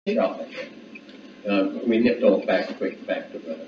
shop. We nipped off quick back to work.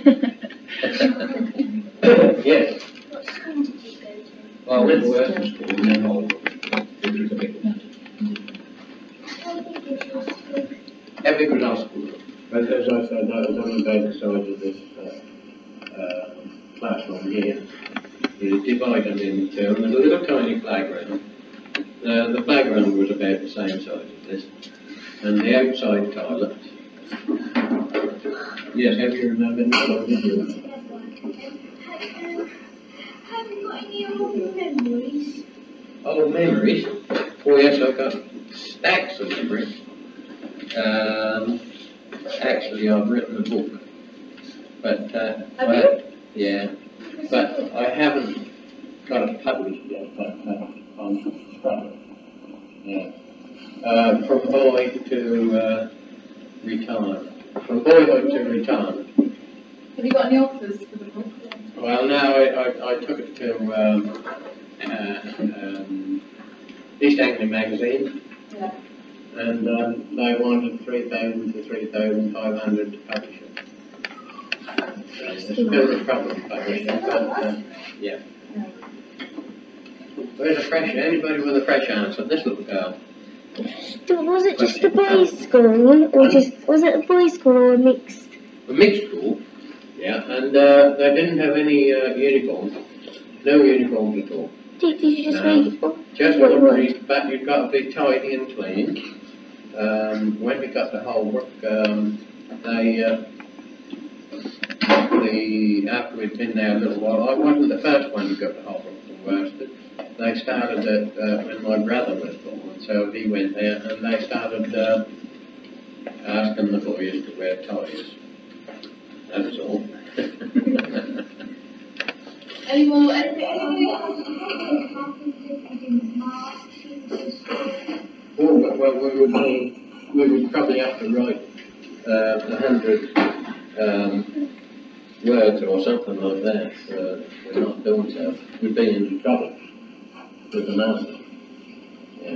Yes. What school did you go to? Well, I went to Worcester School and then Holborn, which was a big one. How big is your school? How big was our school? As I said, I was on both sides of this classroom here. It is divided into two, and there's a little tiny playground. The playground was about the same size as this, and the outside toilet. Yes, have you remembered this or did you? Have you got any old memories? Old memories? Oh yes, I've got stacks of memories. Actually, I've written a book, but yeah, but I haven't got it published yet. But I'm struggling. Yeah. From boy to retirement. From boyhood to retirement. Have you got any offers for the book? Well, now I took it to East Anglia magazine. Yeah. And they wanted 3,000 to 3,500 to publish it. It's a bit of a problem publishing, but yeah. Where's a fresh? Anybody with a fresh answer? This little girl. Was it just a boys' school, or was it a boys' school or a mixed? A mixed school, yeah, and they didn't have any uniforms. No uniforms at all. Did you just read? Just ordinary, but you've got to be tidy and clean. When we got to Holbrook, after we'd been there a little while, I wasn't the first one to go to Holbrook from Worsted. They started it when my brother was born, so he went there, and they started asking the boys to wear ties. That was all. Any more? Oh, well, we would probably have to write 100 words or something like that. We're not doing so. We'd be in trouble with an answer. Yeah.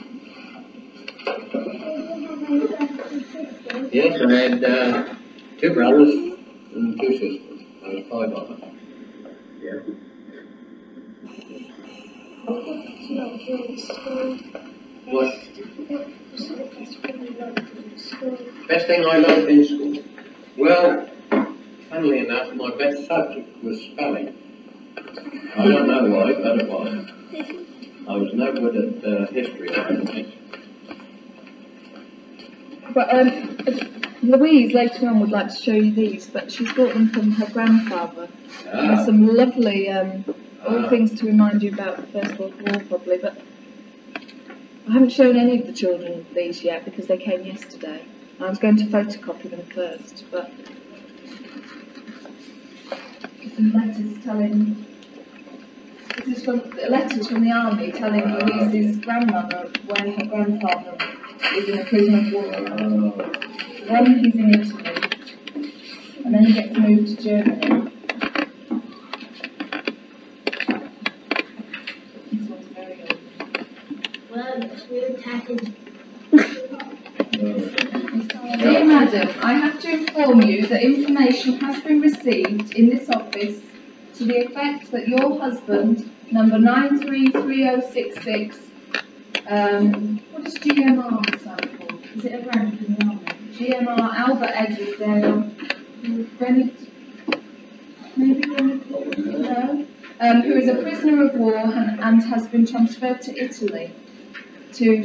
Yes, I had 2 brothers and 2 sisters. I was 5 of them. Yeah. What? Best thing I loved in school? Well, funnily enough, my best subject was spelling. I don't know why, but it was. I was no good at history or anything. But Louise later on would like to show you these, but she's brought them from her grandfather. And some lovely all things to remind you about the First World War, probably. But I haven't shown any of the children these yet because they came yesterday. I was going to photocopy them first, but some letters telling. This is from letters from the army telling Louise's grandmother where her grandfather is in a prison of war. One he's in Italy, and then he gets moved to Germany. This one's very old. Well, it's really tattered. Dear Madam, I have to inform you that information has been received in this office to the effect that your husband, number 933066, what does GMR stand for? Is it a rank in the army? GMR Albert Edward Dale, who is a prisoner of war and has been transferred to Italy, to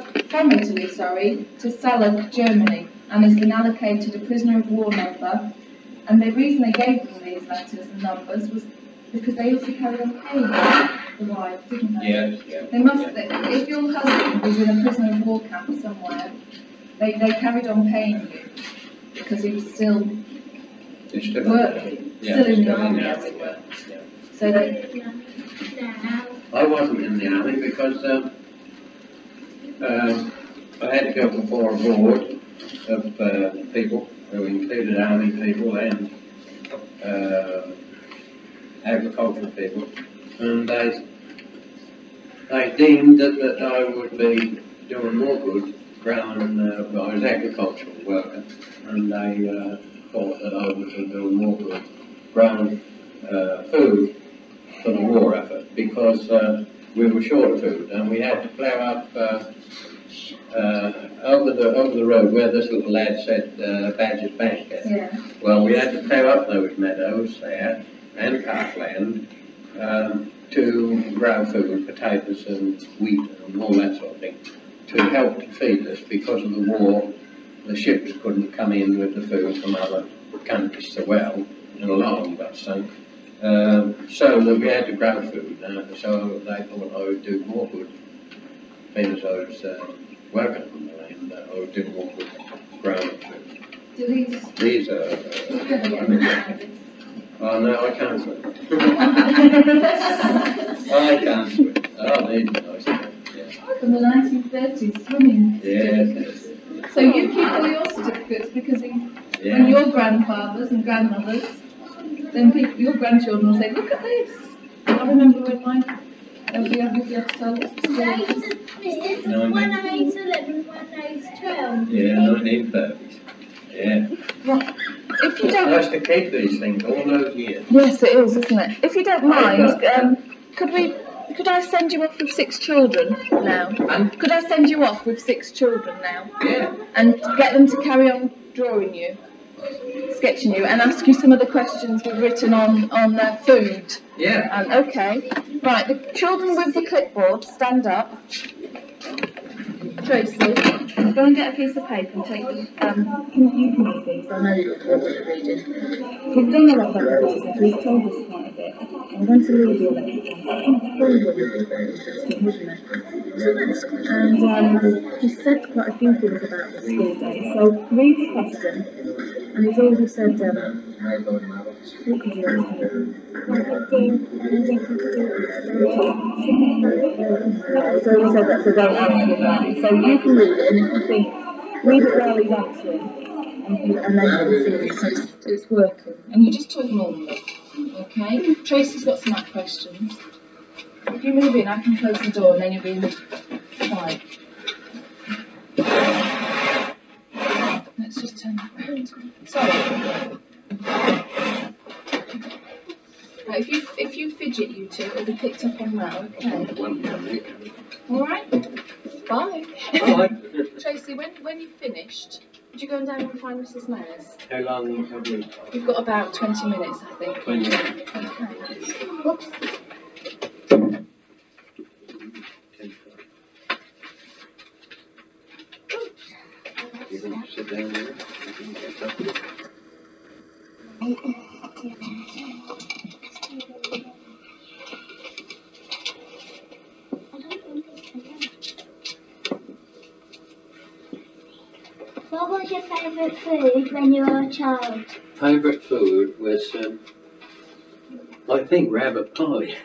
Saarland, Germany, and has been allocated a prisoner of war number. And the reason they gave them these letters and numbers was because they also carried on paying the wives, didn't they? Yes, yeah. They must. If your husband was in a prisoner of war camp somewhere, they carried on paying you because he was still working, still in the army, as it were. Yeah. So they. I wasn't in the army because I had to go before a board of people who included army people and agricultural people, and they deemed that I would be doing more good ground, well, I was agricultural worker, and they thought that I was doing more with ground food for the war effort because we were short of food and we had to plough up over the road where this little lad said Badger's Bank. Yeah. Well, we had to plough up those meadows there and parkland to grow food, potatoes and wheat and all that sort of thing, to help to feed us because of the war. The ships couldn't come in with the food from other countries so well, and a lot of them got sunk. So that we had to grow food. So they thought I would do more good, being as I was working on the land, I would do more good growing food. Do these? These are. Oh no, I can't swim. I can't swim. Oh, these are nice. Yeah. From the 1930s, swimming Yes. certificates. So you keep all your certificates because when your grandfathers and grandmothers, then your grandchildren will say, look at this. I remember when they'll be able to tell us the Days stories. of this, one age 11, one age 12. Yeah, 1930s. Yeah. Well, if you It's don't, nice to keep these things all those years. yes, it is, isn't it? If you don't mind, could I send you off with 6 children now? Could I send you off with 6 children now? Yeah. And get them to carry on drawing you, sketching you, and ask you some of the questions we've written on their food. Yeah. Okay. Right, the children with the clipboard, stand up. Tracy, go and get a piece of paper and take them. You can read these, I know you're reading. We've done a lot of activities, we've told us quite a bit. I'm going to leave you a little. I think probably would be very interesting, wouldn't it? And he said quite a few things about the school day. So read the question, and he's already said, what could you answer? So he said that, so don't answer that. So you can read it, and if you think, read it while he's answering, and then you can see it. So it's working. And you just talk normally, okay? Tracy's got some questions. If you move in, I can close the door, and then you'll be in the side. Let's just turn that round. Sorry. Right, if you fidget, you two, it'll be picked up on that, okay? Alright? Bye. Bye. Tracy, when you've finished, would you go down and find Mrs. Mayers? How long have we? We've got about 20 minutes, I think. 20 minutes. Okay. Whoops. You want to sit down there? What was your favourite food when you were a child? Favourite food was, I think, rabbit pie.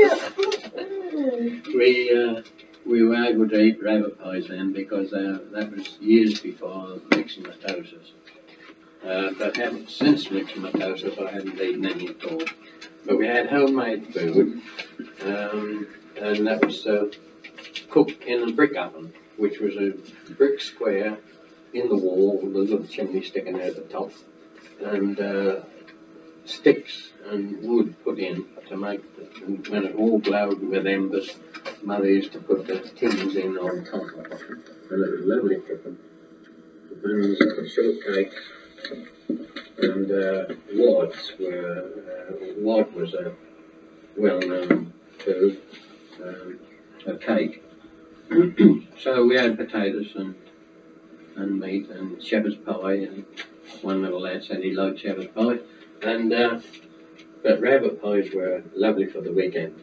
We were able to eat rabbit pies then because that was years before myxomatosis. But since myxomatosis I haven't eaten any at all. But we had homemade food, and that was cooked in a brick oven, which was a brick square in the wall with a little chimney sticking out at the top, and sticks and wood put in to make it. When it all glowed with embers, Mother used to put the tins in on top of it, and it was lovely cooking. And shortcakes and wads were, wad was a well-known food, a cake. So we had potatoes and meat and shepherd's pie, and one little lad said he liked shepherd's pie, and but rabbit pies were lovely for the weekend.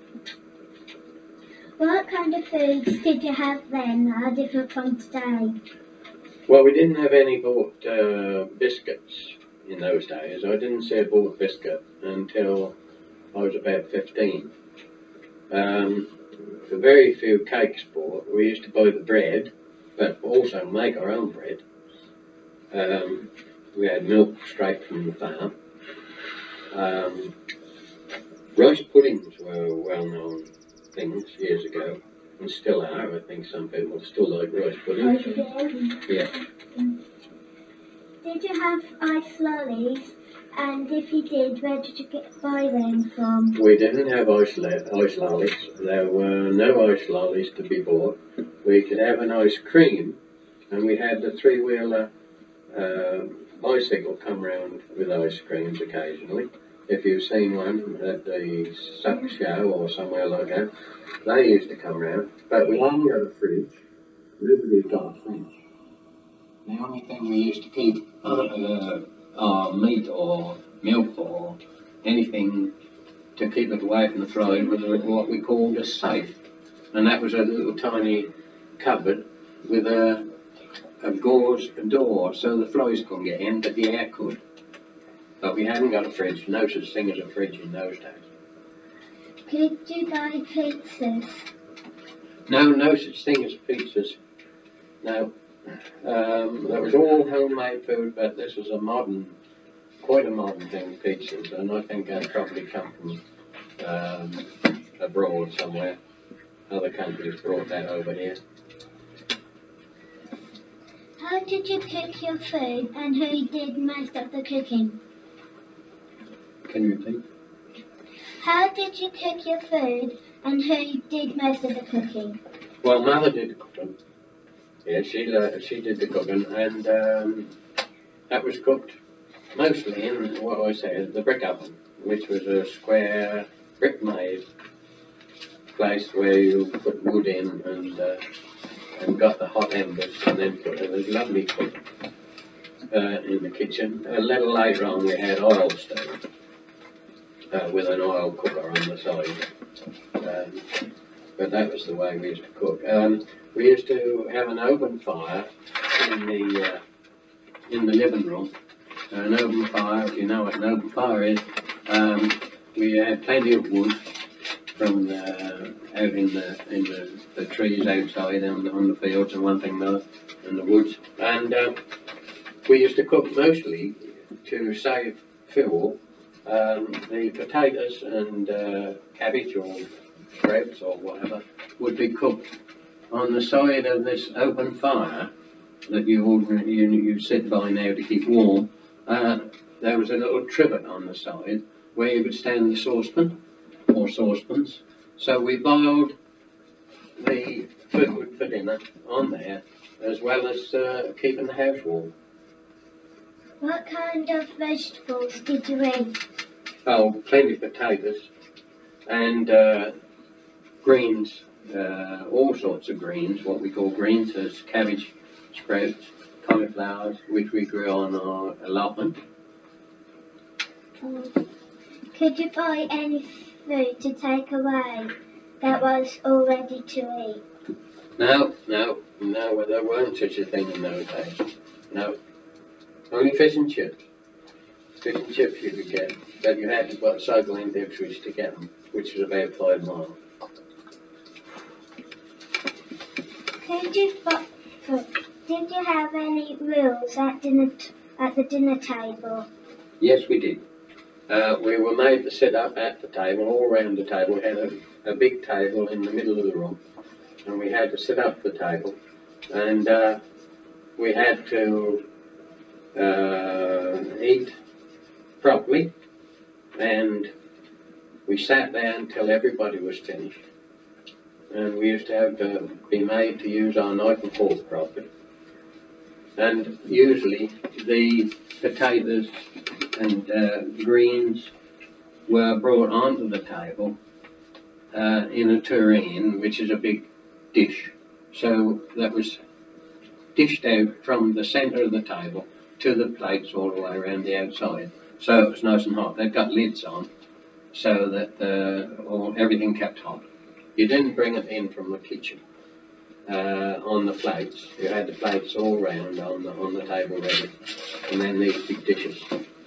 What kind of foods did you have then that are different from today? Well, we didn't have any bought biscuits in those days. I didn't see a bought biscuit until I was about 15. Very few cakes bought. We used to buy the bread, but also make our own bread. We had milk straight from the farm. Rice puddings were well-known things years ago. and still are. I think some people still like rice pudding. Yeah. Did you have ice lollies? And if you did, where did you buy them from? We didn't have ice lollies. There were no ice lollies to be bought. We could have an ice cream, and we had the three-wheeler bicycle come round with ice creams occasionally. If you've seen one at the Suck Show or somewhere like that, they used to come round. But we hadn't got a fridge. Nobody's got a fridge. The only thing we used to keep our meat or milk or anything to keep it away from the flies was what we called a safe. And that was a little tiny cupboard with a gauze door so the flies couldn't get in, but the air could. But we hadn't got a fridge, no such thing as a fridge in those days. Could you buy pizzas? No such thing as pizzas. No. That was all homemade food, but this was quite a modern thing, pizzas, and I think that probably come from abroad somewhere. Other countries brought that over here. How did you cook your food and who did most of the cooking? Can you repeat? How did you cook your food and who did most of the cooking? Well, Mother did the cooking. Yeah, she did the cooking, and that was cooked mostly in what I say the brick oven, which was a square brick-made place where you put wood in and got the hot embers and then put it. It was lovely cook in the kitchen. A little later on we had oil stove with an oil cooker on the side. But that was the way we used to cook. We used to have an open fire in the living room. An open fire, if you know what an open fire is, we had plenty of wood from out in the trees outside on the fields and one thing another, in the woods. And we used to cook mostly to save fuel. The potatoes and cabbage or sprouts or whatever would be cooked on the side of this open fire that you sit by now to keep warm. There was a little trivet on the side where you could stand the saucepan or saucepans. So we boiled the food for dinner on there as well as keeping the house warm. What kind of vegetables did you eat? Oh, plenty of potatoes and greens, all sorts of greens, what we call greens. There's cabbage, sprouts, cauliflowers, which we grew on our allotment. Could you buy any food to take away that was all ready to eat? No, there weren't such a thing in those days. No, only fish and chips. Fish and chips you could get, but you had to cycle into Ipswich to get them, which was about 5 miles. Did you have any rules at the dinner table? Yes, we did. We were made to sit up at the table, all round the table. We had a big table in the middle of the room, and we had to sit up at the table, and we had to eat properly, and we sat there until everybody was finished. And we used to have to be made to use our knife and fork properly. And usually the potatoes and greens were brought onto the table in a tureen, which is a big dish. So that was dished out from the centre of the table to the plates all the way around the outside. So it was nice and hot. They've got lids on so that everything kept hot. You didn't bring it in from the kitchen on the plates. You had the plates all round on the table ready, and then these big dishes.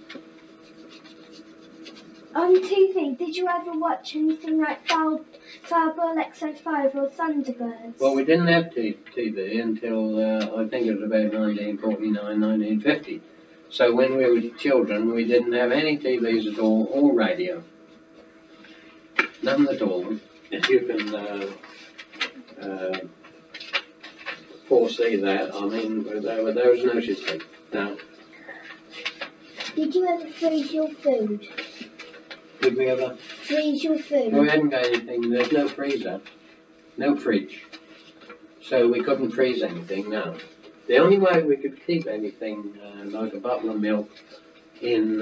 On TV, did you ever watch anything like Fireball XO5 or Thunderbirds? Well, we didn't have TV until I think it was about 1949, 1950. So when we were children, we didn't have any TVs at all, or radio. None at all. If you can foresee that. I mean, there was no such thing. No. Did you ever freeze your food? Did we ever? Freeze your food? We hadn't got anything. There's no freezer, no fridge, so we couldn't freeze anything. No. The only way we could keep anything like a bottle of milk in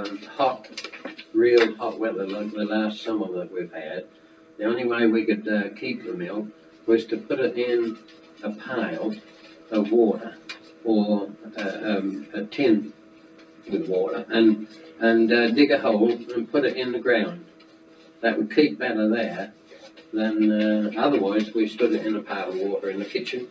real hot weather, like the last summer that we've had, the only way we could keep the milk was to put it in a pail of water or a tin with water and dig a hole and put it in the ground. That would keep better there than otherwise we stood it in a pail of water in the kitchen.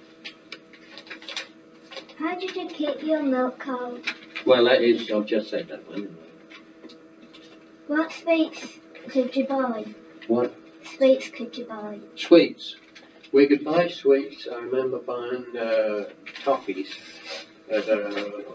How did you keep your milk cold? Well, that is, I've just said that one. What sweets could you buy? What? Sweets could you buy? Sweets. We could buy sweets. I remember buying toffees at